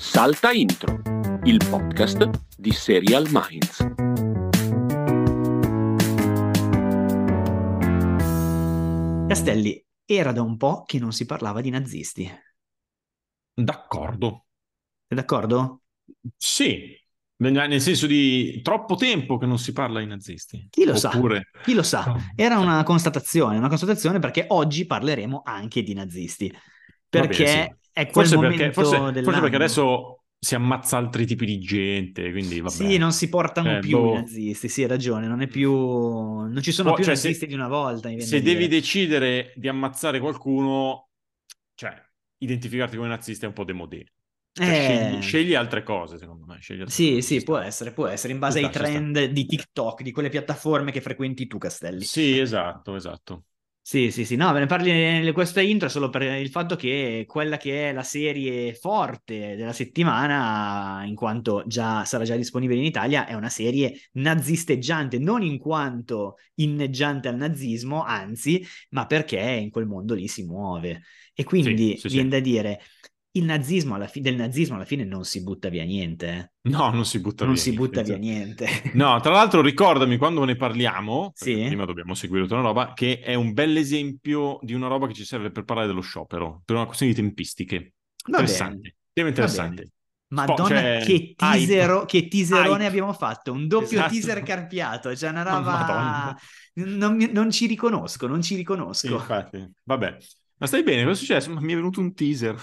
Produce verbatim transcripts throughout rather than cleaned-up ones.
Salta Intro, il podcast di Serial Minds. Castelli, era da un po' che non si parlava di nazisti. D'accordo. Sei d'accordo? Sì, nel senso di troppo tempo che non si parla di nazisti. Chi lo sa? Oppure... Chi lo sa? Era una constatazione, una constatazione perché oggi parleremo anche di nazisti. Va bene, sì. Perché è quel Forse momento perché, forse, forse dell'anno. perché adesso si ammazza altri tipi di gente, quindi vabbè. Sì, non si portano Eh, più i boh. nazisti, sì, hai ragione, non è più... non ci sono Può- più cioè, nazisti se, di una volta, mi viene se da devi dire. decidere di ammazzare qualcuno, cioè, identificarti come nazista è un po' démodé. Cioè, scegli, Eh... scegli altre cose, secondo me. Scegli altre Sì, cose, ci sì, può sta. essere, può essere, in Ci base ai sta, ci sta. trend di TikTok, di quelle piattaforme che frequenti tu, Castelli. Sì, esatto, esatto. Sì, sì, sì, no, ve ne parli di questa intro solo per il fatto che quella che è la serie forte della settimana, in quanto già sarà già disponibile in Italia, è una serie nazisteggiante, non in quanto inneggiante al nazismo, anzi, ma perché in quel mondo lì si muove. E Sì, quindi sì, viene sì. da dire, il nazismo alla fi- del nazismo alla fine non si butta via niente, eh. No, non si butta Non via si butta via niente. niente. No, tra l'altro ricordami quando ne parliamo, perché Sì? prima dobbiamo seguire tutta una roba, che è un bel esempio di una roba che ci serve per parlare dello sciopero, per una questione di tempistiche. Va bene, Interessante, tema va bene. interessante. Spo- Madonna, cioè, che hype, teasero, che teaserone hype, abbiamo fatto, un doppio esatto. teaser carpiato, cioè una Oh, roba... Madonna. Non, mi- non ci riconosco, non ci Sì, riconosco. infatti, vabbè. Ma stai bene? Cosa è successo? Ma mi è venuto un teaser.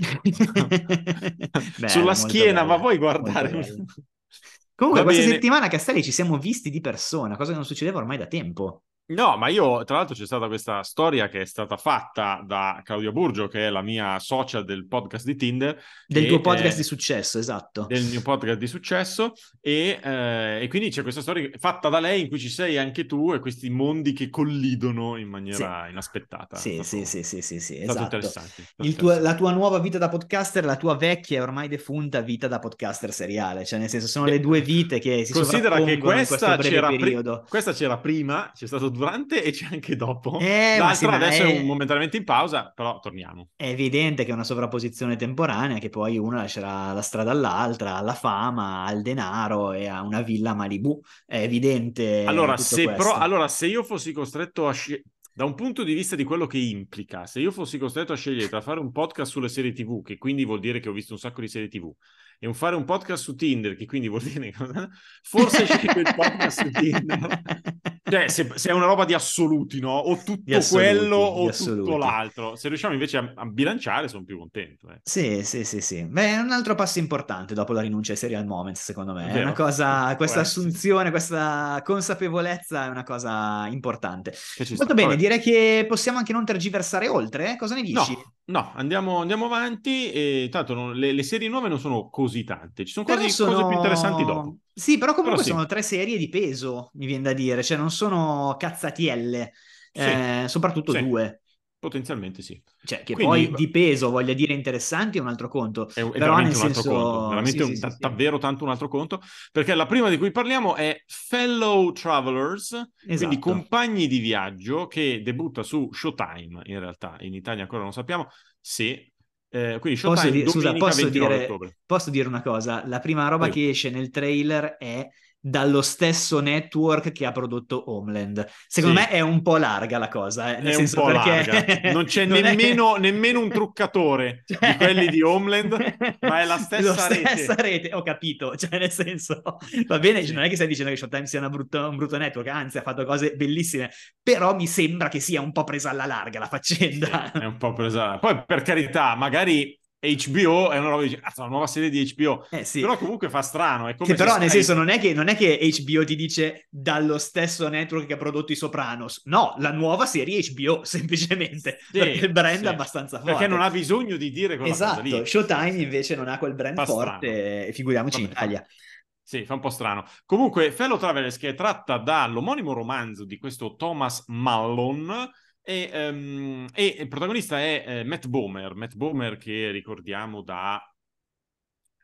Bella, Sulla molto schiena, ma bella, vuoi molto guardare? bella. Comunque, Va questa bene. settimana, Castelli, ci siamo visti di persona, cosa che non succedeva ormai da tempo. No, ma io, tra l'altro, c'è stata questa storia che è stata fatta da Claudia Burgio, che è la mia socia del podcast di Tinder, Del tuo che podcast di è successo, esatto. del mio podcast di successo, e, eh, e quindi c'è questa storia fatta da lei in cui ci sei anche tu e questi mondi che collidono in Sì, maniera inaspettata. È sì, sì, stato, sì, sì, sì, sì, è stato esatto. interessante. È stato Il tuo- la interessante. tua nuova vita da podcaster, la tua vecchia e ormai defunta vita da podcaster seriale, cioè nel senso sono le Beh, due vite che si considera che sovrappongono in questo questa breve c'era, pri- periodo. questa c'era prima, c'è stato durante e c'è anche dopo. Eh, ma sì, L'altra ma adesso è un- è, momentaneamente in pausa, però torniamo. è evidente che è una sovrapposizione temporanea, che poi uno lascerà la strada all'altra, alla fama, al denaro e a una villa a Malibu. È evidente Allora tutto se, però, questo. allora, se io fossi costretto a scegliere, da un punto di vista di quello che implica, se io fossi costretto a scegliere tra fare un podcast sulle serie T V, che quindi vuol dire che ho visto un sacco di serie T V, e un fare un podcast su Tinder, che quindi vuol dire che forse scelgo il podcast su Tinder. Cioè, se, se è una roba di assoluti, no? O Di tutto quello assoluti, di o tutto assoluti. l'altro. Se riusciamo invece a, a bilanciare, sono più contento. Eh. Sì, sì, sì, sì. Beh, è un altro passo importante dopo la rinuncia ai serial moments, secondo È me. È una vero? cosa, Può questa essere. assunzione, questa consapevolezza è una cosa importante. Che ci sta. Molto bene, Vabbè. direi che possiamo anche non tergiversare oltre. eh? Cosa ne dici? No, no, andiamo, andiamo avanti. E tanto non- le, le serie nuove non sono così tante, ci sono Però quasi cose più interessanti dopo. sono... Sì, però Però comunque sì, sono tre serie di peso, mi viene da dire. Cioè, non sono cazzatielle, sì, eh, soprattutto sì, due. potenzialmente sì. Cioè, che Quindi poi di peso voglia dire interessanti è un altro conto. è, è Però nel veramente un altro conto, senso... Sì, veramente sì, un- sì, da- sì. davvero tanto un altro conto, perché la prima di cui parliamo è Fellow Travelers, quindi Esatto. compagni di viaggio, che debutta su Showtime, in realtà, in Italia ancora non sappiamo se... eh, quindi Posso Showtime dire, scusa, domenica posso ventinove dire, ottobre. posso dire una cosa? La prima roba Prego. che esce nel trailer è dallo stesso network che ha prodotto Homeland. Secondo me Sì, è un po' larga la cosa, eh, nel è un senso po' larga. perché Non c'è non è... nemmeno, nemmeno un truccatore di quelli Cioè... di Homeland, ma è la Lo stessa stessa rete. rete, ho capito, cioè nel senso, va bene, Sì, non è che stai dicendo che Showtime sia una brutta- un brutto network, anzi ha fatto cose bellissime, però mi sembra che sia un po' presa alla larga la sì, faccenda. è un po' presa. Poi, per carità, magari H B O è una roba di ah, una nuova serie di H B O, Eh sì, però comunque fa strano, è che come se però nel senso Sky... non è che, non è che H B O ti dice dallo stesso network che ha prodotto i Sopranos, no, la nuova serie H B O semplicemente, perché il Sì, brand è sì, abbastanza perché non forte. ha bisogno di dire quella cosa Esatto, lì. Showtime Sì, invece non ha quel brand fa strano. forte, e figuriamoci in Vabbè, fa... Italia. Sì, fa un po' strano. Comunque, Fellow Travelers, che è tratta dall'omonimo romanzo di questo Thomas Mallon, e, ehm, e il protagonista è eh, Matt Bomer. Matt Bomer che ricordiamo da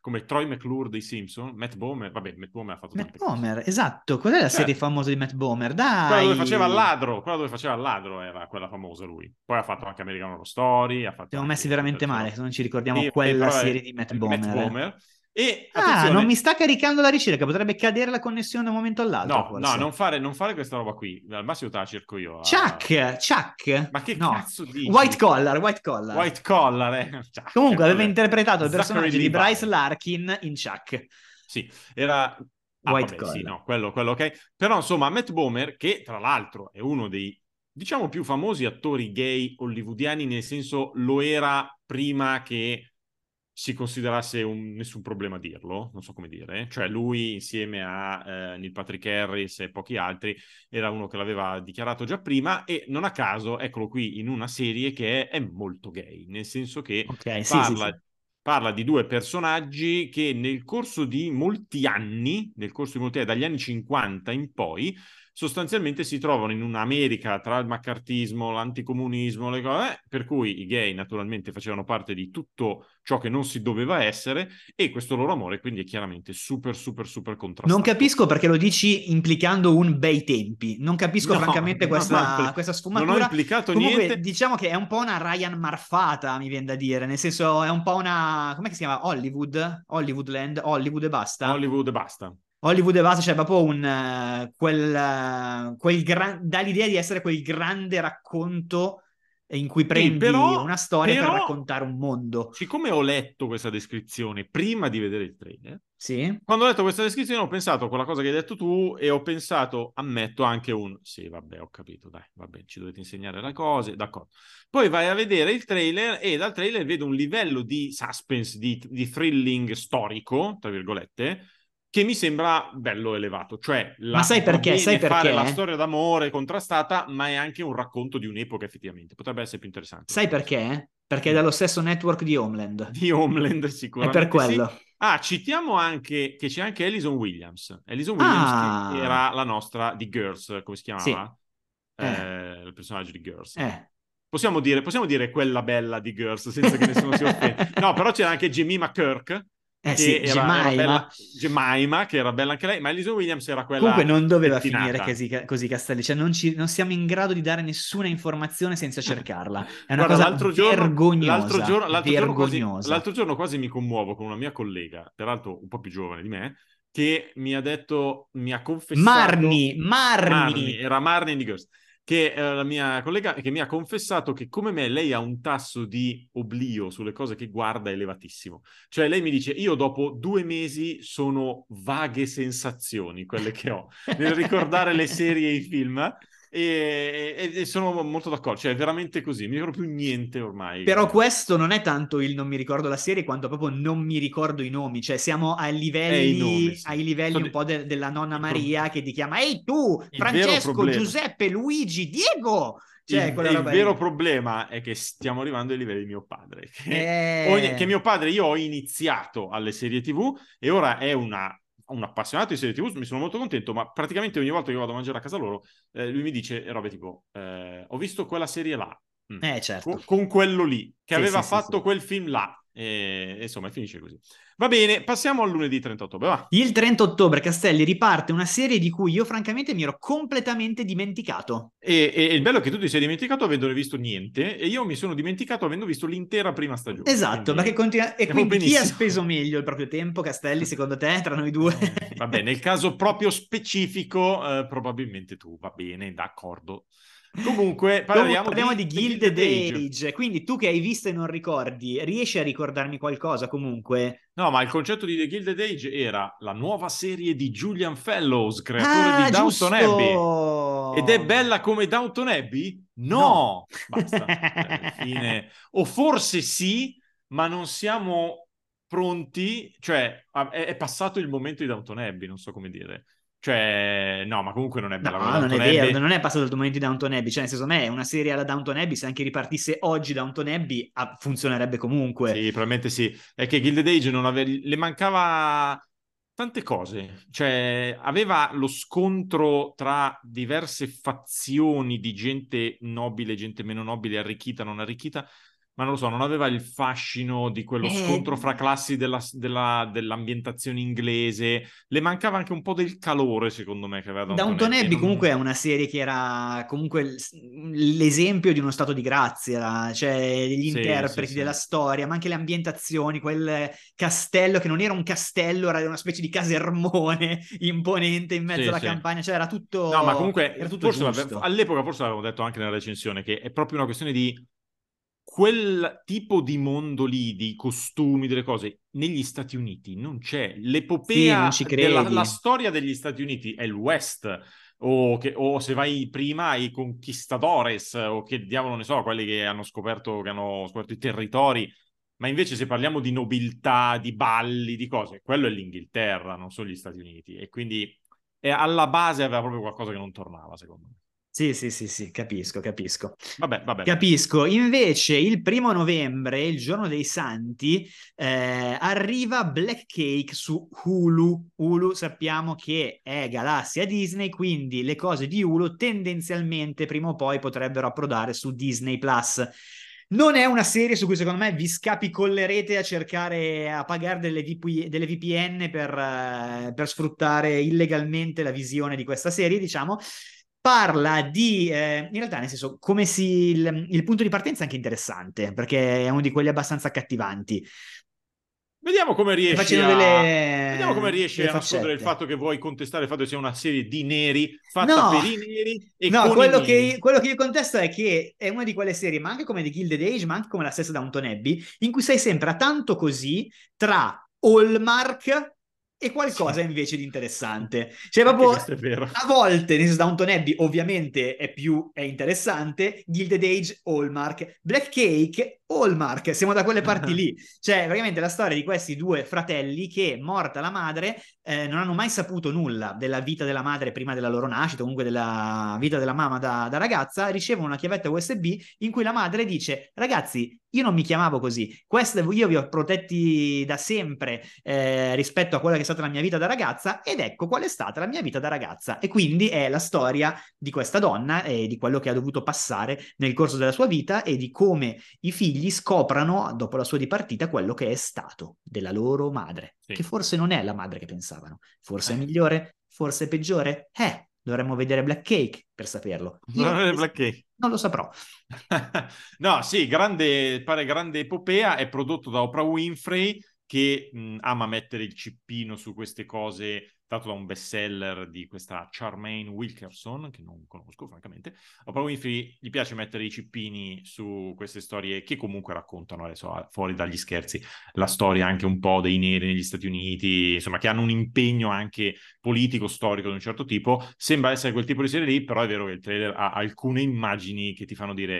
come Troy McClure dei Simpson, Matt Bomer, vabbè, Matt Bomer ha fatto Matt tante cose. Bomer, esatto. Cos'è la Certo. serie famosa di Matt Bomer? Quella Dai! dove faceva il ladro, quella dove faceva il ladro era quella famosa lui. Poi ha fatto anche American Horror Story, ha fatto Siamo anche messi veramente Super- male, se non ci ricordiamo Sì, quella però è- serie di Matt è Bomer. Bomer. E Ah, attenzione, non mi sta caricando la ricerca, potrebbe cadere la connessione da un momento all'altro, no, forse. no, non fare, non fare questa roba qui. Al massimo te la cerco io. a- Chuck, Chuck? Ma che No. cazzo dici? White Collar, White Collar. White Collar, eh? Cioè, Comunque aveva quello è interpretato il Zachary personaggio di Levi. Bryce Larkin in Chuck. Sì, era... Ah, White vabbè, sì, Collar. no, quello, quello ok. Però, insomma, Matt Bomer, che tra l'altro è uno dei, diciamo, più famosi attori gay hollywoodiani, nel senso lo era prima che si considerasse un, nessun problema a dirlo, non so come dire, cioè lui insieme a eh, Neil Patrick Harris e pochi altri era uno che l'aveva dichiarato già prima e non a caso eccolo qui in una serie che è, è molto gay, nel senso che Ok, sì, parla, sì, sì. parla di due personaggi che nel corso di molti anni, nel corso di molti anni, dagli anni cinquanta in poi, sostanzialmente si trovano in un'America tra il maccartismo, l'anticomunismo, le cose, eh, per cui i gay naturalmente facevano parte di tutto ciò che non si doveva essere e questo loro amore quindi è chiaramente super super super contrastato. Non capisco perché lo dici implicando un bei tempi. Non capisco No, francamente non ho questa, impli- questa non sfumatura. ho implicato Comunque niente. diciamo che è un po' una Ryan Marfata, mi viene da dire. Nel senso è un po' una... com'è che si chiama? Hollywood? Hollywoodland? Hollywood e basta? Hollywood e basta. Hollywood e basta, cioè proprio un... eh, quel, eh, quel gran... dà l'idea di essere quel grande racconto in cui prendi Sì, però, una storia per però, raccontare un mondo. siccome ho letto questa descrizione prima di vedere il trailer, Sì? quando ho letto questa descrizione ho pensato a quella cosa che hai detto tu e ho pensato, ammetto anche un sì, vabbè, ho capito, dai, vabbè, ci dovete insegnare le cose, d'accordo. Poi vai a vedere il trailer e dal trailer vedo un livello di suspense, di, di thrilling storico, tra virgolette, che mi sembra bello elevato. Cioè, la, Ma sai va perché? bene Sai fare la perché? storia d'amore contrastata, ma è anche un racconto di un'epoca, effettivamente. Potrebbe essere più interessante. Sai perché? Perché è Mm. dallo stesso network di Homeland. Di Homeland È per sicuramente sì. quello. Ah, citiamo anche che c'è anche Alison Williams. Alison Williams che Ah, era la nostra di Girls, come si sì. chiamava? Eh, Eh, il personaggio di Girls. eh. Possiamo dire, possiamo dire quella bella di Girls senza che nessuno si offenda. No, però c'era anche Jemima Kirk, Eh che sì, era, era Jemima. bella, Jemima, che era bella anche lei, ma Alison Williams era Comunque quella non doveva finire pettinata. così, così Castelli, cioè non, ci, non siamo in grado di dare nessuna informazione senza cercarla. È una Guarda, cosa l'altro giorno, l'altro vergognosa, giorno, l'altro giorno quasi, vergognosa. l'altro giorno quasi mi commuovo con una mia collega, peraltro un po' più giovane di me, che mi ha detto, mi ha confessato... Marni, Marni! Marni, era Marni di Girls, che è la mia collega che mi ha confessato che come me lei ha un tasso di oblio sulle cose che guarda elevatissimo. Cioè lei mi dice, io dopo due mesi sono vaghe sensazioni, quelle che ho, nel ricordare le serie e i film, e, e, e sono molto d'accordo, cioè è veramente così, non mi ricordo più niente ormai. Però questo non è tanto il non mi ricordo la serie quanto proprio non mi ricordo i nomi, cioè siamo ai livelli, i nomi, sì. ai livelli So un di... po' de- della nonna il Maria pro... che ti chiama ehi tu, il vero Francesco, problema... Giuseppe, Luigi, Diego! Cioè, il, quella il roba vero lì. problema è che stiamo arrivando ai livelli di mio padre, che, Eh... ogni... che mio padre, io ho iniziato alle serie tivù e ora è una... un appassionato di serie tivù, mi sono molto contento, ma praticamente ogni volta che vado a mangiare a casa loro, eh, lui mi dice robe tipo, eh, ho visto quella serie là, mm. Eh, certo. con, con quello lì, che Sì, aveva sì, fatto sì, sì. quel film là, e insomma finisce così. Va bene, passiamo al lunedì trenta ottobre, va. Il trenta ottobre, Castelli, riparte una serie di cui io francamente mi ero completamente dimenticato. E, e, e il bello è che tu ti sei dimenticato avendone visto niente, e io mi sono dimenticato avendo visto l'intera prima stagione. Esatto, quindi... perché continua... E Andiamo quindi chi ha benissimo. speso meglio il proprio tempo, Castelli, secondo te, tra noi due? Eh, vabbè, nel caso proprio specifico, eh, probabilmente tu, va bene, d'accordo. Comunque, parliamo, parliamo di, di The Gilded Age. Age, quindi tu che hai visto e non ricordi, riesci a ricordarmi qualcosa comunque? No, ma il concetto di The Gilded Age era la nuova serie di Julian Fellows, creatore Ah, di Downton giusto! Abbey. Ed è bella come Downton Abbey? No! No. Basta. Cioè, fine. O forse sì, ma non siamo pronti. Cioè, è, è passato il momento di Downton Abbey, non so come dire. Cioè, no, ma comunque non è bella No, come non è Downton vero, Abbey. non è passato il momento di Downton Abbey, cioè nel senso, a me è una serie alla Downton Abbey, se anche ripartisse oggi Downton Abbey, ah, funzionerebbe comunque. Sì, probabilmente sì. È che Gilded Age non ave... le mancava tante cose. Cioè, aveva lo scontro tra diverse fazioni di gente nobile, gente meno nobile, arricchita, non arricchita, ma non lo so, non aveva il fascino di quello Eh, scontro fra classi della, della- dell'ambientazione inglese, le mancava anche un po' del calore, secondo me, che aveva Downton Downton Abbey. Abbey Non- comunque è una serie che era comunque l- l'esempio di uno stato di grazia, era- cioè gli Sì, sì, interpreti sì. della storia, ma anche le ambientazioni, quel castello che non era un castello, era una specie di casermone imponente in mezzo Sì, alla sì. campagna, cioè era tutto, No, ma comunque era tutto forse l'ave- giusto. all'epoca forse l'avevamo detto anche nella recensione che è proprio una questione di quel tipo di mondo lì, di costumi, delle cose, negli Stati Uniti non c'è. Sì, non L'epopea ci della la credi. storia degli Stati Uniti è il West, o, che, o se vai prima i conquistadores, o che diavolo ne so, quelli che hanno scoperto, che hanno scoperto i territori. Ma invece se parliamo di nobiltà, di balli, di cose, quello è l'Inghilterra, non sono gli Stati Uniti. E quindi e alla base aveva proprio qualcosa che non tornava, secondo me. Sì, sì, sì, sì, capisco, capisco. Vabbè, vabbè, vabbè. Capisco. Invece il primo novembre, il giorno dei Santi, eh, arriva Black Cake su Hulu. Hulu sappiamo che è galassia Disney, quindi le cose di Hulu tendenzialmente prima o poi potrebbero approdare su Disney Plus. Non è una serie su cui secondo me vi scapicollerete a cercare a pagare delle, V P delle V P N per, eh, per sfruttare illegalmente la visione di questa serie, diciamo. Parla di, eh, in realtà nel senso, come si, il, il punto di partenza è anche interessante, perché è uno di quelli abbastanza accattivanti. Vediamo come riesci Facendo a... Vediamo come delle, riesci delle a nascondere il faccette. fatto che vuoi contestare il fatto che sia una serie di neri, fatta No, per i neri e no, con i quello neri. che, quello che io contesto è che è una di quelle serie, ma anche come The Gilded Age, ma anche come la stessa Downton Abbey, in cui sei sempre a tanto così tra Hallmark e qualcosa Sì, invece di interessante. Cioè, anche proprio questo è vero. a volte nel Downton Abbey ovviamente è più è interessante, Gilded Age, Hallmark, Black Cake, Hallmark, siamo da quelle parti lì. Cioè, praticamente la storia di questi due fratelli che, morta la madre, eh, non hanno mai saputo nulla della vita della madre prima della loro nascita, comunque della vita della mamma da, da ragazza, ricevono una chiavetta U S B in cui la madre dice: ragazzi, io non mi chiamavo così, questo, io vi ho protetti da sempre eh, rispetto a quella che è stata la mia vita da ragazza, ed ecco qual è stata la mia vita da ragazza. E quindi è la storia di questa donna e di quello che ha dovuto passare nel corso della sua vita e di come i figli scoprano, dopo la sua dipartita, quello che è stato della loro madre, Sì. che forse non è la madre che pensavano, forse è Eh. migliore, forse è peggiore. Eh, dovremmo vedere Black Cake per saperlo. Io Black Cake. non lo saprò. No, sì, grande, pare grande epopea, è prodotto da Oprah Winfrey che mh, ama mettere il cippino su queste cose, dato da un bestseller di questa Charmaine Wilkerson, che non conosco francamente. Oprah Winfrey gli piace mettere i cippini su queste storie che comunque raccontano, adesso fuori dagli scherzi, la storia anche un po' dei neri negli Stati Uniti, insomma, che hanno un impegno anche politico, storico di un certo tipo. Sembra essere quel tipo di serie lì, però è vero che il trailer ha alcune immagini che ti fanno dire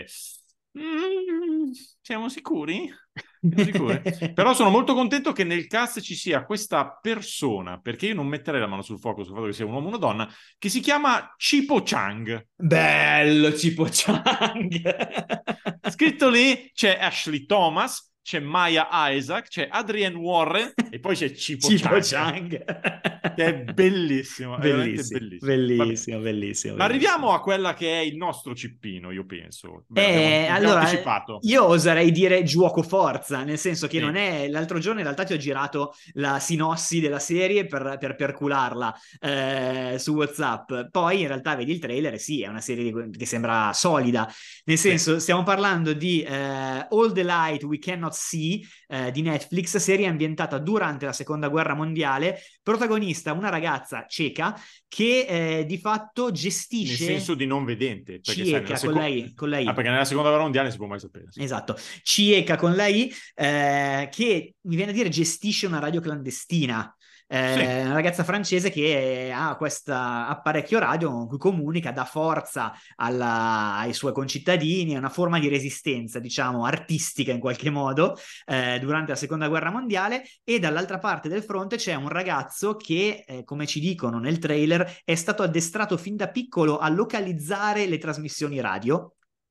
mm, siamo sicuri? Siamo sicuri? Però sono molto contento che nel cast ci sia questa persona, perché io non metterei la mano sul fuoco sul fatto che sia un uomo o una donna, che si chiama Cipo Chang. Bello Cipo Chang. Scritto lì c'è Ashley Thomas, c'è Maya Isaac, c'è Adrienne Warren e poi c'è Cipo Cipo Chang. Chang. Che è bellissimo, è veramente Bellissimo, bellissimo. bellissimo, bellissimo, Ma bellissimo. arriviamo a quella che è il nostro cippino, io penso. Beh, l'abbiamo, Eh, l'abbiamo allora, anticipato. io oserei dire gioco forza, nel senso che Sì. non è... L'altro giorno in realtà ti ho girato la sinossi della serie per, per percularla eh, su WhatsApp. Poi in realtà vedi il trailer e sì, è una serie di- che sembra solida. Nel senso, Sì. stiamo parlando di eh, All the Light We Cannot See eh, di Netflix, serie ambientata durante la Seconda Guerra Mondiale, protagonista una ragazza cieca che eh, di fatto gestisce... Nel senso di non vedente, perché sai, nella cieca con seconda... lei, con lei. Ah, perché nella seconda guerra mondiale si può mai sapere. Esatto, cieca con la I, eh, che mi viene a dire gestisce una radio clandestina. Sì. Eh, una ragazza francese che ha questo apparecchio radio con cui comunica, dà forza alla, ai suoi concittadini, è una forma di resistenza, diciamo, artistica in qualche modo, eh, durante la seconda guerra mondiale. E dall'altra parte del fronte c'è un ragazzo che, eh, come ci dicono nel trailer, è stato addestrato fin da piccolo a localizzare le trasmissioni radio.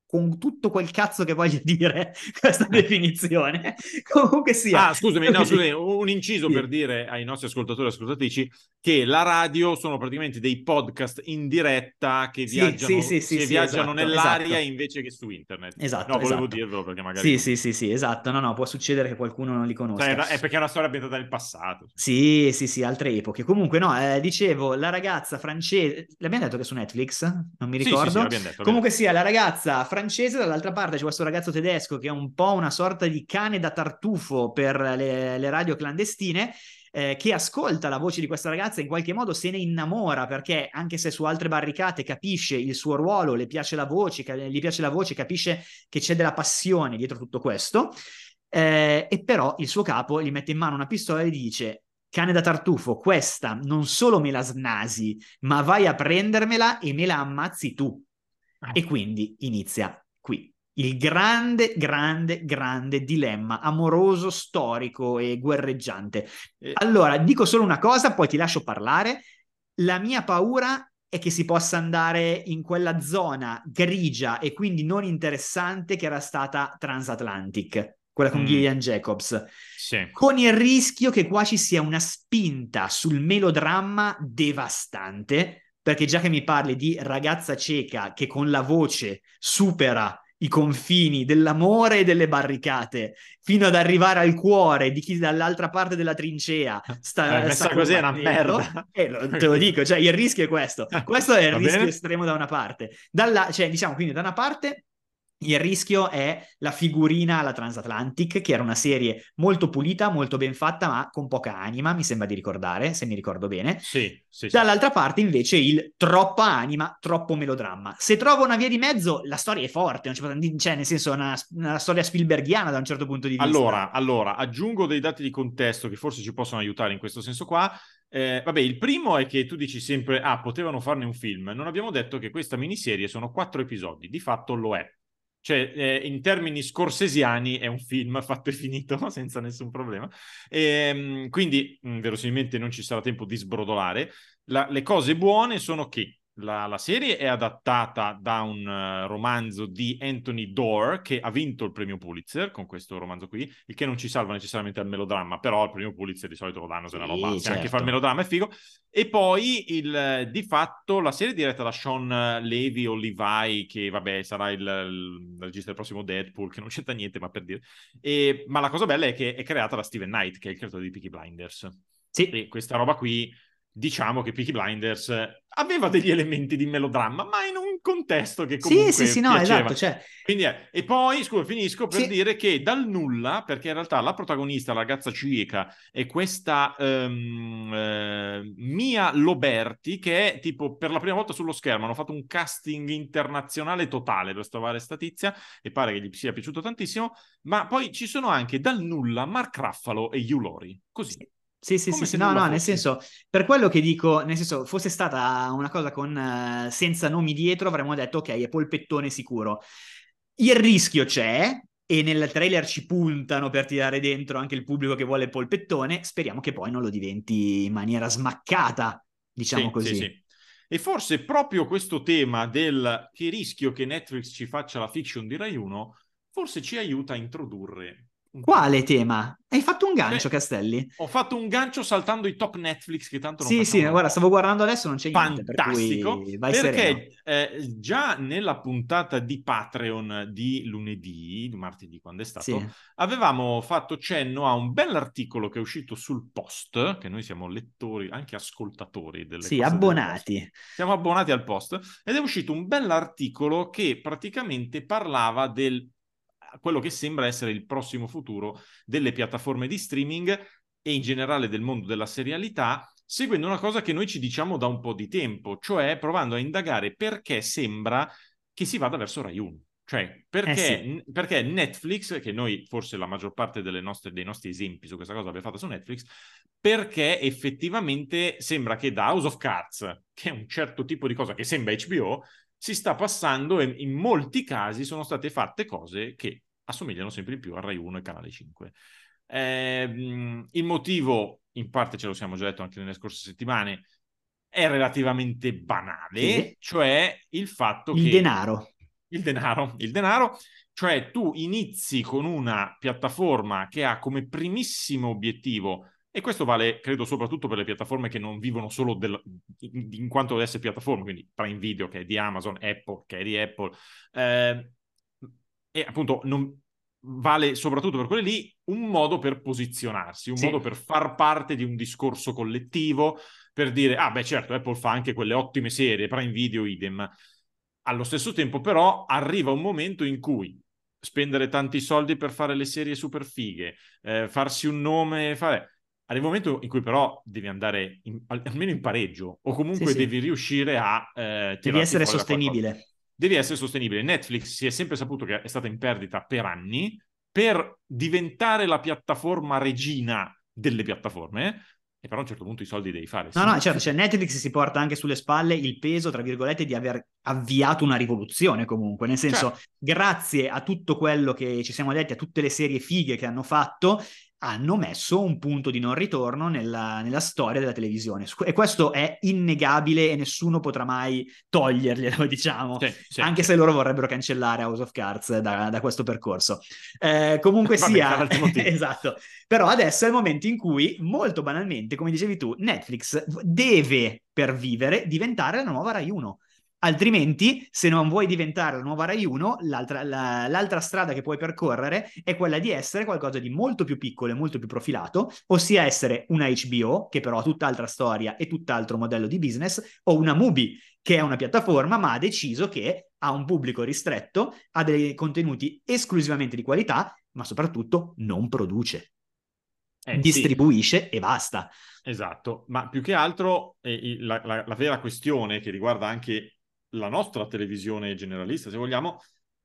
con tutto quel cazzo che voglio dire questa definizione. Comunque sia. Ah, scusami, no, scusami, un inciso Sì. per dire ai nostri ascoltatori e ascoltatrici che la radio sono praticamente dei podcast in diretta che Sì, viaggiano, sì, sì, sì, che sì, viaggiano esatto, nell'aria esatto. invece che su internet. Esatto, No, volevo esatto. dirvelo perché magari Sì, non... sì, sì, sì, esatto. No, no, può succedere che qualcuno non li Cioè, è, conosca. una- è perché è una storia ambientata nel passato. Sì, sì, sì, altre epoche. Comunque, no, eh, dicevo, la ragazza francese, l'abbiamo detto che è su Netflix? Non mi Sì, sì, sì, ricordo. l'abbiamo detto. l'abbiamo Comunque detto. sia, la ragazza francese, dall'altra parte c'è questo ragazzo tedesco che è un po' una sorta di cane da tartufo per le, le radio clandestine, eh, che ascolta la voce di questa ragazza e in qualche modo se ne innamora, perché anche se su altre barricate capisce il suo ruolo, le piace la voce, gli piace la voce, capisce che c'è della passione dietro tutto questo. Eh, e però il suo capo gli mette in mano una pistola e gli dice: cane da tartufo, questa non solo me la snasi, ma vai a prendermela e me la ammazzi tu. E quindi inizia qui il grande, grande, grande dilemma amoroso, storico e guerreggiante. E- Allora, dico solo una cosa, poi ti lascio parlare. La mia paura è che si possa andare in quella zona grigia e quindi non interessante che era stata Transatlantic, quella con Mm, Gillian Jacobs, sì. con il rischio che qua ci sia una spinta sul melodramma devastante, perché già che mi parli di ragazza cieca che con la voce supera i confini dell'amore e delle barricate fino ad arrivare al cuore di chi dall'altra parte della trincea Eh, sta, sta messa così è una combattendo. merda. E lo, te lo dico, cioè il rischio è questo. Questo è il Va rischio bene? estremo da una parte. Dalla, cioè, diciamo, quindi da una parte il rischio è la figurina alla Transatlantic, che era una serie molto pulita, molto ben fatta, ma con poca anima, mi sembra di ricordare, se mi ricordo bene. Sì, sì, sì. Dall'altra parte invece il troppa anima, troppo melodramma. Se trovo una via di mezzo, la storia è forte, non c'è potrebbe- cioè nel senso è una, una storia spielberghiana da un certo punto di vista. Allora, allora, aggiungo dei dati di contesto che forse ci possono aiutare in questo senso qua. Eh, vabbè, il primo è che tu dici sempre, ah, potevano farne un film. Non abbiamo detto che questa miniserie sono quattro episodi, di fatto lo è. Cioè, eh, in termini scorsesiani è un film fatto e finito, senza nessun problema. E, quindi, mh, verosimilmente non ci sarà tempo di sbrodolare. La, le cose buone sono che la, la serie è adattata da un uh, romanzo di Anthony Doerr che ha vinto il premio Pulitzer con questo romanzo qui, il che non ci salva necessariamente al melodramma, però il premio Pulitzer di solito lo danno se, Sì, una roba, se certo. anche fa il melodramma è figo. E poi il, di fatto la serie è diretta da Sean Levy o Levi, che vabbè sarà il, il regista del prossimo Deadpool, che non c'entra niente, ma per dire. E, ma la cosa bella è che è creata da Steven Knight, che è il creatore di Peaky Blinders. Sì. E questa roba qui, diciamo che Peaky Blinders aveva degli elementi di melodramma, ma in un contesto che Sì, sì, comunque sì, no, piaceva. esatto, cioè... Quindi è. E poi, scusa, finisco per Sì. dire che dal nulla, perché in realtà la protagonista, la ragazza cieca, è questa um, eh, Mia Loberti, che è tipo per la prima volta sullo schermo, hanno fatto un casting internazionale totale per trovare sta tizia, e pare che gli sia piaciuto tantissimo, ma poi ci sono anche dal nulla Mark Ruffalo e Hugh Laurie, così. Sì. Sì, sì, Come sì, se sì, no, nulla no, nel fosse. senso, per quello che dico, nel senso, fosse stata una cosa con eh, senza nomi dietro, avremmo detto, ok, è polpettone sicuro. Il rischio c'è, e nel trailer ci puntano per tirare dentro anche il pubblico che vuole il polpettone, speriamo che poi non lo diventi in maniera smaccata, diciamo Sì, sì, così. sì. E forse proprio questo tema del che rischio che Netflix ci faccia la fiction di Rai uno, forse ci aiuta a introdurre un Quale tema. tema? Hai fatto un gancio, Cioè, Castelli? ho fatto un gancio saltando i top Netflix che tanto non Sì, sì, facciamo da un guarda, po'. stavo guardando adesso, non c'è niente, per Fantastico, cui vai sereno. perché eh, già nella puntata di Patreon di lunedì, di martedì quando è Sì. stato, avevamo fatto cenno a un bell'articolo che è uscito sul Post, che noi siamo lettori, anche ascoltatori delle Sì, cose del Post. abbonati. Siamo abbonati al Post ed è uscito un bell'articolo che praticamente parlava del quello che sembra essere il prossimo futuro delle piattaforme di streaming e in generale del mondo della serialità, seguendo una cosa che noi ci diciamo da un po' di tempo, cioè provando a indagare perché sembra che si vada verso Rai uno. Cioè, perché, Eh sì. perché Netflix, che noi forse la maggior parte delle nostre, dei nostri esempi su questa cosa l'abbiamo fatta su Netflix, perché effettivamente sembra che da House of Cards, che è un certo tipo di cosa che sembra H B O, si sta passando e in molti casi sono state fatte cose che assomigliano sempre di più a Rai uno e Canale cinque. Eh, il motivo, in parte ce lo siamo già detto anche nelle scorse settimane, è relativamente banale, Sì. cioè il fatto Il che denaro. Il denaro, il denaro, cioè tu inizi con una piattaforma che ha come primissimo obiettivo, e questo vale credo soprattutto per le piattaforme che non vivono solo del, in, in quanto ad essere piattaforme, quindi Prime Video che è di Amazon, Apple che è di Apple, eh, e appunto non, vale soprattutto per quelle lì un modo per posizionarsi, un Sì. modo per far parte di un discorso collettivo, per dire, ah beh certo, Apple fa anche quelle ottime serie, Prime Video idem. Allo stesso tempo però arriva un momento in cui spendere tanti soldi per fare le serie super fighe, eh, farsi un nome, fare... Arriva un momento in cui però devi andare in, almeno in pareggio o comunque sì, sì. devi riuscire a eh, devi essere fuori sostenibile. Devi essere sostenibile. Netflix si è sempre saputo che è stata in perdita per anni per diventare la piattaforma regina delle piattaforme, e però a un certo punto i soldi devi fare. No, Si... no, certo, cioè Netflix si porta anche sulle spalle il peso, tra virgolette, di aver avviato una rivoluzione comunque, nel senso, Certo. grazie a tutto quello che ci siamo detti, a tutte le serie fighe che hanno fatto, hanno messo un punto di non ritorno nella, nella storia della televisione. E questo è innegabile e nessuno potrà mai toglierglielo, diciamo, Sì, sì, anche sì. se loro vorrebbero cancellare House of Cards da, da questo percorso. Eh, comunque Vabbè, sia, per altri motivi. esatto, però adesso è il momento in cui, molto banalmente, come dicevi tu, Netflix deve, per vivere, diventare la nuova Rai uno. Altrimenti, se non vuoi diventare la nuova Rai uno, l'altra, la, l'altra strada che puoi percorrere è quella di essere qualcosa di molto più piccolo e molto più profilato, ossia essere una H B O, che però ha tutt'altra storia e tutt'altro modello di business, o una Mubi, che è una piattaforma, ma ha deciso che ha un pubblico ristretto, ha dei contenuti esclusivamente di qualità, ma soprattutto non produce. Eh, Distribuisce sì. e basta. Esatto, ma più che altro eh, la, la, la vera questione che riguarda anche la nostra televisione generalista, se vogliamo,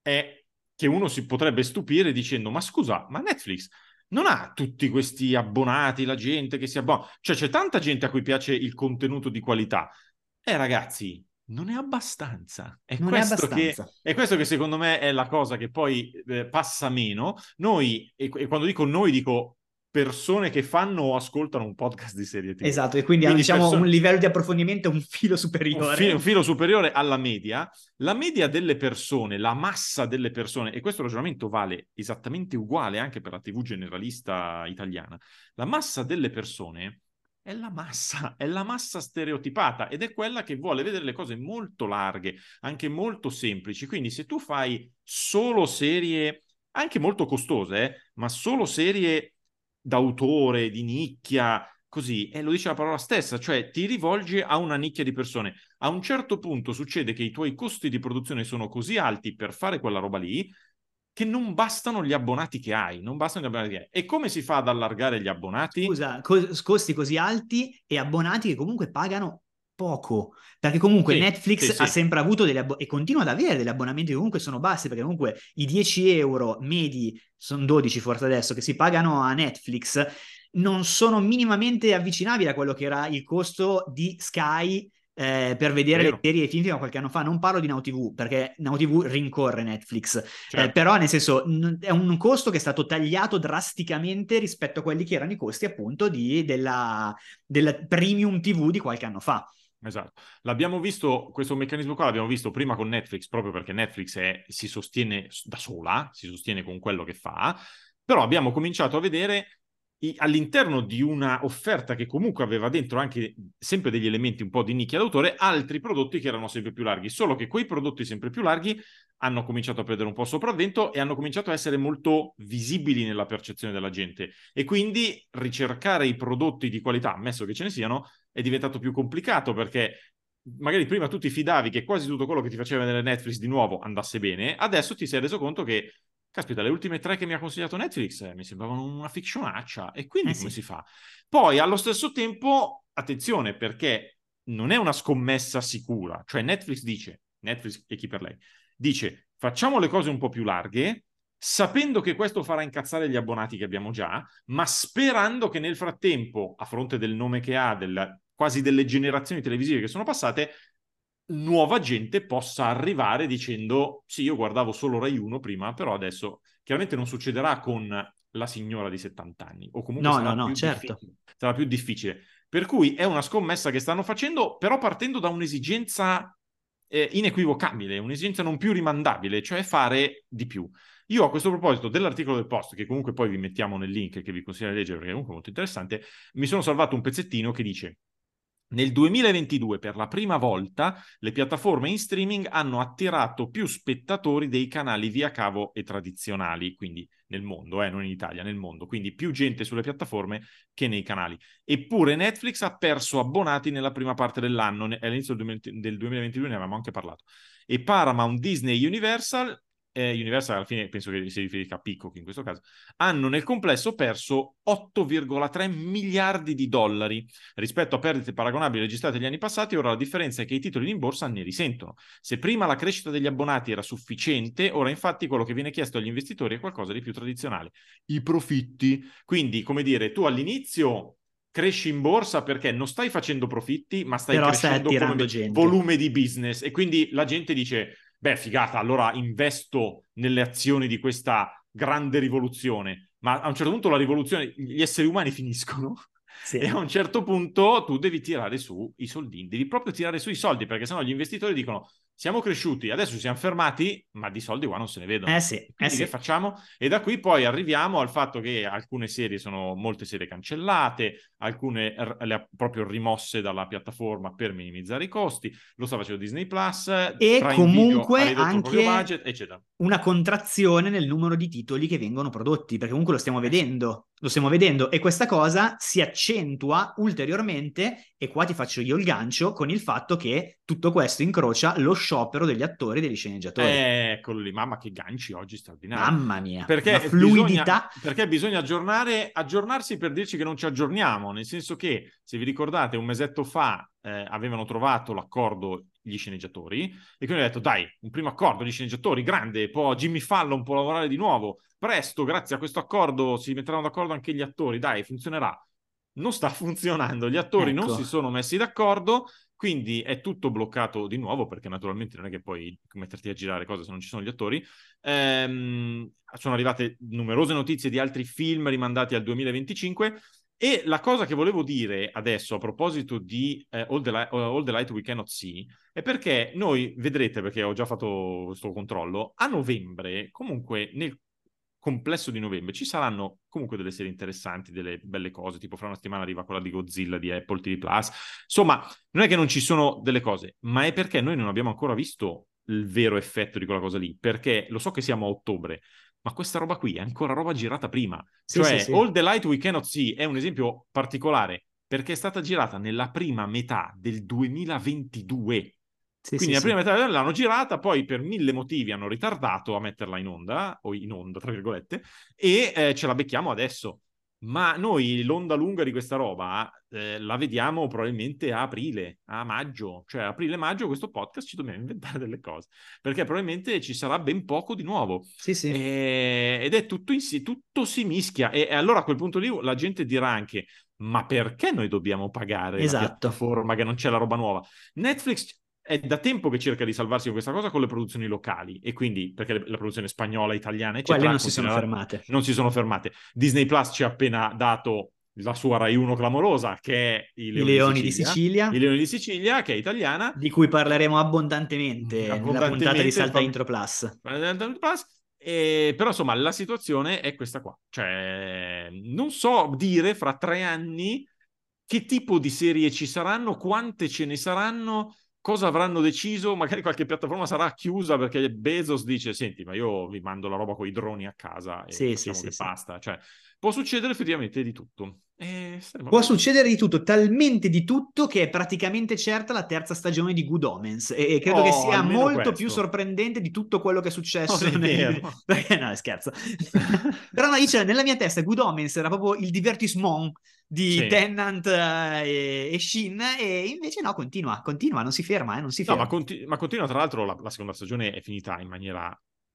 è che uno si potrebbe stupire dicendo, ma scusa, ma Netflix non ha tutti questi abbonati, la gente che si abbona, cioè c'è tanta gente a cui piace il contenuto di qualità. Eh ragazzi, non è abbastanza. È, Non è questo, che, abbastanza. è questo che secondo me è la cosa che poi eh, passa meno. Noi, e, e quando dico noi dico persone che fanno o ascoltano un podcast di serie tivù. Esatto, e quindi hanno, Quindi diciamo, persone... un livello di approfondimento un filo Un superiore. filo, un filo superiore alla media, la media delle persone, la massa delle persone, e questo ragionamento vale esattamente uguale anche per la tivù generalista italiana, la massa delle persone è la massa, è la massa stereotipata ed è quella che vuole vedere le cose molto larghe, anche molto semplici. Quindi se tu fai solo serie, anche molto costose, eh, ma solo serie d'autore, di nicchia, così, e lo dice la parola stessa, cioè ti rivolgi a una nicchia di persone. A un certo punto succede che i tuoi costi di produzione sono così alti per fare quella roba lì che non bastano gli abbonati che hai, non bastano gli abbonati che hai. E come si fa ad allargare gli abbonati? Scusa, co- costi così alti e abbonati che comunque pagano poco, perché comunque Sì, Netflix sì, sì. ha sempre avuto degli abbonamenti e continua ad avere degli abbonamenti che comunque sono bassi, perché comunque i dieci euro medi, sono dodici forse adesso, che si pagano a Netflix, non sono minimamente avvicinabili a quello che era il costo di Sky eh, per vedere Vero. le serie e i film fino a qualche anno fa. Non parlo di Now T V, perché Now T V rincorre Netflix, Certo. eh, però nel senso n- è un costo che è stato tagliato drasticamente rispetto a quelli che erano i costi appunto di, della, della premium T V di qualche anno fa. Esatto, l'abbiamo visto, questo meccanismo qua l'abbiamo visto prima con Netflix, proprio perché Netflix è, si sostiene da sola, si sostiene con quello che fa, però abbiamo cominciato a vedere i, all'interno di una offerta che comunque aveva dentro anche sempre degli elementi un po' di nicchia d'autore, altri prodotti che erano sempre più larghi, solo che quei prodotti sempre più larghi hanno cominciato a prendere un po' sopravvento e hanno cominciato a essere molto visibili nella percezione della gente, e quindi ricercare i prodotti di qualità, ammesso che ce ne siano, è diventato più complicato, perché magari prima tu ti fidavi che quasi tutto quello che ti faceva vedere Netflix di nuovo andasse bene, adesso ti sei reso conto che, caspita, le ultime tre che mi ha consigliato Netflix eh, mi sembravano una fictionaccia, e quindi Eh come sì. si fa? Poi allo stesso tempo, attenzione, perché non è una scommessa sicura, cioè Netflix dice, Netflix e chi per lei, dice facciamo le cose un po' più larghe, sapendo che questo farà incazzare gli abbonati che abbiamo già, ma sperando che nel frattempo, a fronte del nome che ha, del, quasi delle generazioni televisive che sono passate, nuova gente possa arrivare dicendo sì, io guardavo solo Rai uno prima, però adesso chiaramente non succederà con la signora di settanta anni, o comunque No, sarà, no, no, più certo. difficile, sarà più difficile. Per cui è una scommessa che stanno facendo, però partendo da un'esigenza eh, inequivocabile, un'esigenza non più rimandabile, cioè fare di più. Io a questo proposito dell'articolo del Post, che comunque poi vi mettiamo nel link che vi consiglio di leggere perché è comunque molto interessante, mi sono salvato un pezzettino che dice: nel duemilaventidue, per la prima volta, le piattaforme in streaming hanno attirato più spettatori dei canali via cavo e tradizionali, quindi nel mondo, eh, non in Italia, nel mondo, quindi più gente sulle piattaforme che nei canali. Eppure Netflix ha perso abbonati nella prima parte dell'anno, all'inizio del duemilaventidue ne avevamo anche parlato. E Paramount, Disney, Universal eh, Universal alla fine penso che si riferisca a Peacock in questo caso, hanno nel complesso perso otto virgola tre miliardi di dollari rispetto a perdite paragonabili registrate negli anni passati. Ora la differenza è che i titoli in borsa ne risentono. Se prima la crescita degli abbonati era sufficiente, ora infatti quello che viene chiesto agli investitori è qualcosa di più tradizionale: i profitti. Quindi, come dire, tu all'inizio cresci in borsa perché non stai facendo profitti, ma stai Però crescendo stai come gente. volume di business, e quindi la gente dice: beh, figata, allora investo nelle azioni di questa grande rivoluzione. Ma a un certo punto la rivoluzione, gli esseri umani finiscono. Sì. E a un certo punto tu devi tirare su i soldini, devi proprio tirare su i soldi, perché sennò gli investitori dicono: siamo cresciuti, adesso ci siamo fermati, ma di soldi qua non se ne vedono. Eh sì, Quindi eh che sì. facciamo? E da qui poi arriviamo al fatto che alcune serie sono, molte serie cancellate, alcune r- le ha proprio rimosse dalla piattaforma per minimizzare i costi. Lo sta facendo Disney Plus, e Prime comunque Video ha ridotto il proprio anche budget, eccetera. Una contrazione nel numero di titoli che vengono prodotti, perché comunque lo stiamo Eh vedendo, lo stiamo vedendo, e questa cosa si accentua ulteriormente, e qua ti faccio io il gancio, con il fatto che tutto questo incrocia lo sciopero degli attori e degli sceneggiatori. Eh, eccolo lì, mamma che ganci oggi straordinari. Mamma mia, perché una fluidità. Bisogna, perché bisogna aggiornare, aggiornarsi per dirci che non ci aggiorniamo, nel senso che, se vi ricordate, un mesetto fa eh, avevano trovato l'accordo gli sceneggiatori, e quindi ho detto: dai, un primo accordo gli sceneggiatori, grande, può Jimmy Fallon può lavorare di nuovo, presto, grazie a questo accordo si metteranno d'accordo anche gli attori, dai, funzionerà. Non sta funzionando, gli attori ecco. non si sono messi d'accordo, quindi è tutto bloccato di nuovo, perché naturalmente non è che puoi metterti a girare cose se non ci sono gli attori. Ehm, sono arrivate numerose notizie di altri film rimandati al duemilaventicinque. E la cosa che volevo dire adesso a proposito di eh, All, the Light, All the Light We Cannot See è perché noi vedrete, perché ho già fatto questo controllo, a novembre, comunque nel complesso di novembre, ci saranno comunque delle serie interessanti, delle belle cose, tipo fra una settimana arriva quella di Godzilla di Apple T V Plus. Insomma, non è che non ci sono delle cose, ma è perché noi non abbiamo ancora visto il vero effetto di quella cosa lì, perché lo so che siamo a ottobre, ma questa roba qui è ancora roba girata prima. Sì, cioè, sì, sì. All the Light We Cannot See è un esempio particolare, perché è stata girata nella prima metà del duemilaventidue. Sì, Quindi sì, la prima sì. metà l'hanno girata, poi per mille motivi hanno ritardato a metterla in onda, o in onda, tra virgolette, e eh, ce la becchiamo adesso. Ma noi l'onda lunga di questa roba eh, la vediamo probabilmente a aprile, a maggio, cioè aprile-maggio questo podcast ci dobbiamo inventare delle cose, perché probabilmente ci sarà ben poco di nuovo. Sì, sì. E, ed è tutto, in si, tutto si mischia, e, e allora a quel punto lì la gente dirà anche: ma perché noi dobbiamo pagare esatto. la piattaforma che non c'è la roba nuova? Netflix è da tempo che cerca di salvarsi con questa cosa con le produzioni locali, e quindi perché la produzione spagnola, italiana, eccetera, quelle non si sono fermate. Non si sono fermate. Disney Plus ci ha appena dato la sua Rai uno clamorosa, che è I Leoni, I Leoni di, Sicilia, di Sicilia, I Leoni di Sicilia, che è italiana, di cui parleremo abbondantemente, abbondantemente nella puntata di Salta fa... Intro Plus. Plus. E, però insomma la situazione è questa qua, cioè non so dire fra tre anni che tipo di serie ci saranno, quante ce ne saranno, cosa avranno deciso, magari qualche piattaforma sarà chiusa perché Bezos dice: senti, ma io vi mando la roba con i droni a casa e sì, facciamo sì, che sì, basta. Cioè, può succedere effettivamente di tutto. E può bene. succedere di tutto, talmente di tutto che è praticamente certa la terza stagione di Good Omens, e, e credo oh, che sia molto questo. più sorprendente di tutto quello che è successo. Non è nel... Perché no, scherzo. Però no, dice, nella mia testa Good Omens era proprio il divertissement di sì. Tennant uh, e, e Shin, e invece no, continua, continua, non si ferma, eh, non si ferma. No, ma, conti- ma continua, tra l'altro la, la seconda stagione è finita in maniera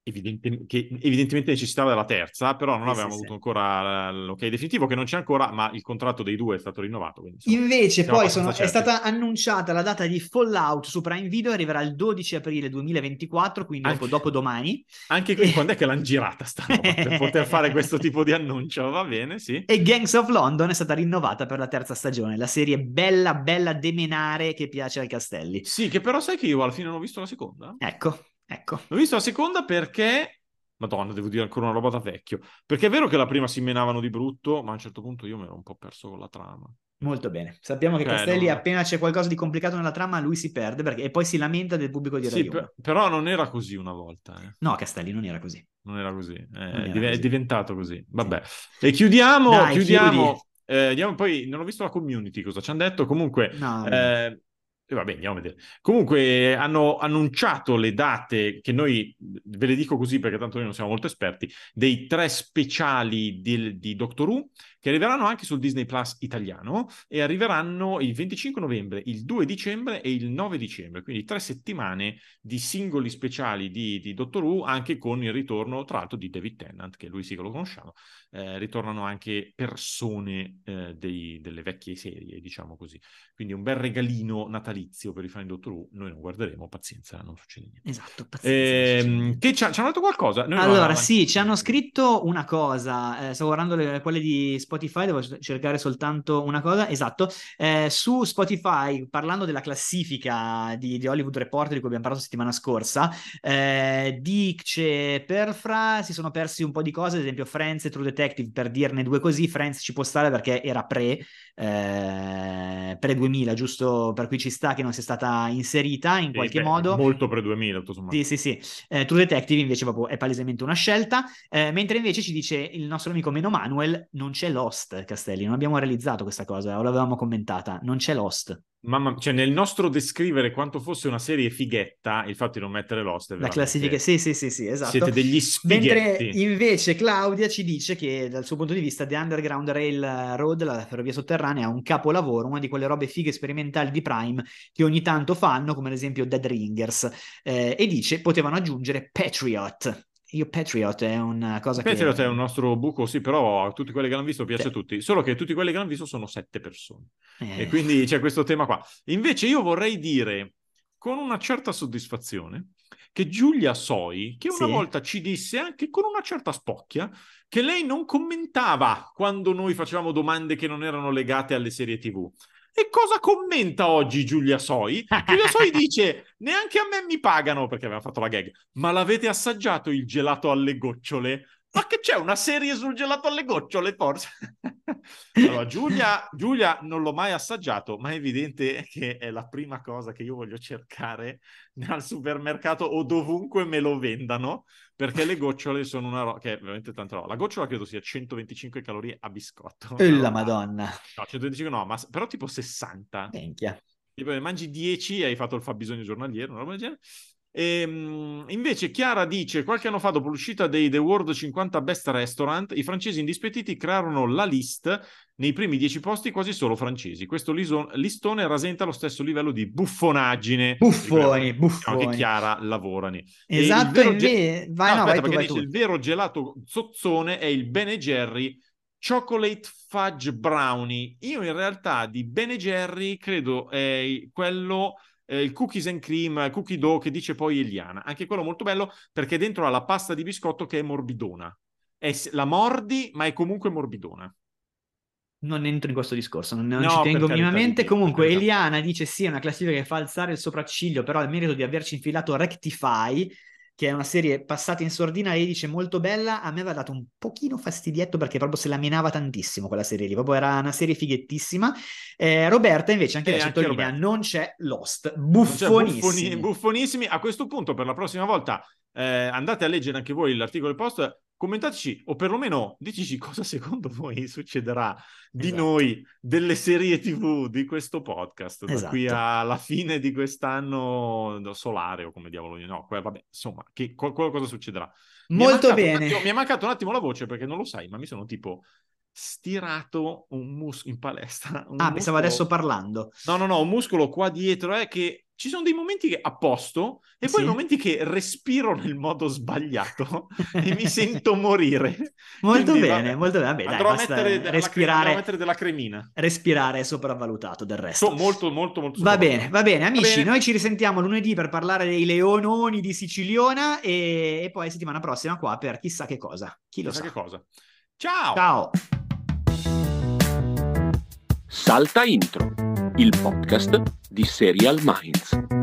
evidente, che evidentemente necessitava della terza, però non Sì, avevamo sì, avuto sì. ancora l'ok definitivo, che non c'è ancora, ma il contratto dei due è stato rinnovato, quindi insomma, Invece siamo poi abbastanza sono- è certi. stata annunciata la data di Fallout su Prime Video, arriverà il dodici aprile duemilaventiquattro, quindi dopo, Anche, dopo domani. anche qui, E... quando è che l'hanno girata sta roba? Per poter fare questo tipo di annuncio, va bene, sì. E Gangs of London è stata rinnovata per la terza stagione, la serie bella, bella demenare che piace ai Castelli. Sì, che però sai che io alla fine non ho visto la seconda? Ecco, ecco. Ho visto la seconda perché... Madonna, devo dire ancora una roba da vecchio. Perché è vero che la prima si menavano di brutto, ma a un certo punto io mi ero un po' perso con la trama. Molto bene. Sappiamo che Cioè, Castelli, non... appena c'è qualcosa di complicato nella trama, lui si perde perché... e poi si lamenta del pubblico di Rai Sì, uno. per- però non era così una volta, eh. No, Castelli non era così. Non era così, Non è, era div- è così. diventato così. Sì. Vabbè. E chiudiamo, Dai, chiudi. chiudiamo. Eh, andiamo poi, non ho visto la community, cosa ci hanno detto. Comunque, No, vabbè. eh, e vabbè, andiamo a vedere. Comunque hanno annunciato le date, che noi, ve le dico così perché tanto noi non siamo molto esperti, dei tre speciali di, di Doctor Who, che arriveranno anche sul Disney Plus italiano e arriveranno il venticinque novembre, il due dicembre e il nove dicembre, quindi tre settimane di singoli speciali di, di Doctor Who, anche con il ritorno, tra l'altro, di David Tennant, che lui sì che lo conosciamo. Eh, ritornano anche persone eh, dei, delle vecchie serie, diciamo così. Quindi un bel regalino natalizio per i fan di Doctor Who. Noi non guarderemo, pazienza, non succede niente. Esatto, pazienza, non succede Ehm, niente. che ci, ci hanno detto qualcosa? Noi non Allora, avevamo sì, lanciato ci hanno niente. scritto una cosa, eh, stavo guardando le- quelle di Spotify, devo cercare soltanto una cosa, esatto, eh, su Spotify, parlando della classifica di, di Hollywood Reporter di cui abbiamo parlato settimana scorsa, eh, dice Perfra si sono persi un po' di cose, ad esempio Friends e True Detective, per dirne due così. Friends ci può stare perché era pre, eh, pre duemila, giusto, per cui ci sta che non sia stata inserita in Sì, qualche beh, modo. molto pre duemila, tutto sommato. Sì, sì, sì. Eh, True Detective invece proprio è palesemente una scelta, eh, mentre invece ci dice il nostro amico Meno Manuel, non c'è Lost, Castelli, non abbiamo realizzato questa cosa, o l'avevamo commentata, non c'è Lost. Mamma, cioè nel nostro descrivere quanto fosse una serie fighetta, il fatto di non mettere Lost è La classifica, veramente... sì, sì, sì, sì, esatto. Siete degli Mentre sfighetti. invece Claudia ci dice che dal suo punto di vista The Underground Railroad, la ferrovia sotterranea, è un capolavoro, una di quelle robe fighe sperimentali di Prime che ogni tanto fanno, come ad esempio Dead Ringers, eh, e dice potevano aggiungere Patriot. Io Patriot è una cosa Patriot che... è un nostro buco, sì, però a tutti quelli che l'hanno visto piace a Sì. tutti, solo che tutti quelli che l'hanno visto sono sette persone. E Eh, quindi c'è questo tema qua. Invece io vorrei dire, con una certa soddisfazione, che Giulia Soi, che una sì. volta ci disse, anche con una certa spocchia, che lei non commentava quando noi facevamo domande che non erano legate alle serie tivù. E cosa commenta oggi Giulia Soi? Giulia Soi dice, neanche a me mi pagano, perché aveva fatto la gag, ma l'avete assaggiato il gelato alle gocciole? Ma che c'è una serie sul gelato alle gocciole, forse? Allora, Giulia, Giulia non l'ho mai assaggiato, ma è evidente che è la prima cosa che io voglio cercare al supermercato o dovunque me lo vendano, perché le gocciole sono una roba che è veramente tanta roba. La gocciola credo sia centoventicinque calorie a biscotto. E Una la roba... Madonna. No, centoventicinque no, ma però tipo sessanta. Minchia. Tipo, ne mangi dieci e hai fatto il fabbisogno giornaliero, una roba del genere. E, invece Chiara dice, qualche anno fa dopo l'uscita dei The World cinquanta Best Restaurant, i francesi indispettiti crearono la list nei primi dieci posti quasi solo francesi. Questo lison- listone rasenta lo stesso livello di buffonaggine di cui Buffoni, diciamo che buffoni. Chiara lavorano. E il Esatto, vero ge- invece... no, Vai, no, vai aspetta, tu, perché vai dice tu. il vero gelato zozzone è il Ben Jerry Chocolate Fudge Brownie. Io in realtà di Ben Jerry credo è quello eh, il cookies and cream, cookie dough che dice poi Eliana. Anche quello molto bello perché dentro ha la pasta di biscotto che è morbidona. È, la mordi, ma è comunque morbidona. Non entro in questo discorso, non, non ci No, per tengo carità di minimamente. Dio, per Comunque, carità. Eliana dice sì, è una classifica che fa alzare il sopracciglio, però ha il merito di averci infilato Rectify, che è una serie passata in sordina e dice molto bella. A me aveva dato un pochino fastidietto perché proprio se la menava tantissimo quella serie lì, proprio era una serie fighettissima. Eh, Roberta invece anche E lei anche sottolinea, Roberto. non c'è Lost, Non c'è buffoni, buffonissimi. buffonissimi. A questo punto, per la prossima volta, eh, andate a leggere anche voi l'articolo del post, commentateci o perlomeno diteci cosa secondo voi succederà di Esatto, noi, delle serie tivù di questo podcast, da qui esatto. alla fine di quest'anno solare o come diavolo, no, vabbè, insomma, che, cosa succederà? Mi è Molto mancato un bene. attimo, mi è mancato un attimo la voce perché non lo sai, ma mi sono tipo stirato un muscolo in palestra, un Ah, pensavo adesso muscolo... parlando. No, no, no, un muscolo qua dietro è che ci sono dei momenti che a posto e poi Sì. momenti che respiro nel modo sbagliato e mi sento morire. Molto Quindi, bene, vabbè, molto bene. Vabbè, dai, andrò, a basta mettere della cre- respirare. andrò a mettere della cremina. Respirare è sopravvalutato del resto. So, molto, molto, molto Va bene, sopravvalutato. va bene, Va amici, bene. noi ci risentiamo lunedì per parlare dei leononi di Siciliona e, e poi settimana prossima qua per chissà che cosa. Chi lo Chissà sa. che cosa. Ciao! Ciao! Salta Intro, il podcast di Serial Minds.